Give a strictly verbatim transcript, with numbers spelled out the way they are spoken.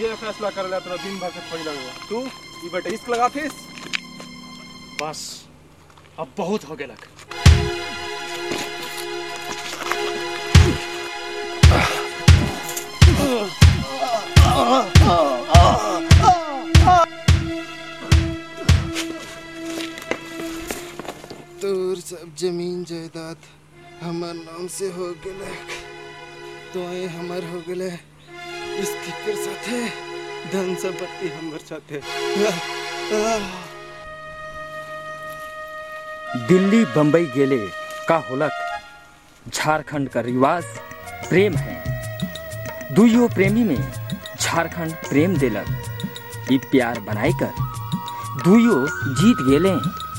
ये फैसला कर लिया तोरा दिन भर से खोज लगेगा तू ई बेटे इश्क लगा थिस बस अब बहुत हो गेलक। तोर सब जमीन जायदाद हमार नाम से हो गए तो हमार हो गए इसके कर साथे धन संपत्ति हमार साथे। दिल्ली बंबई गेले का होलक झारखंड का रिवाज प्रेम है। दुइयो प्रेमी में झारखंड प्रेम देलक। ई प्यार बनाई कर दुइयो जीत गेले।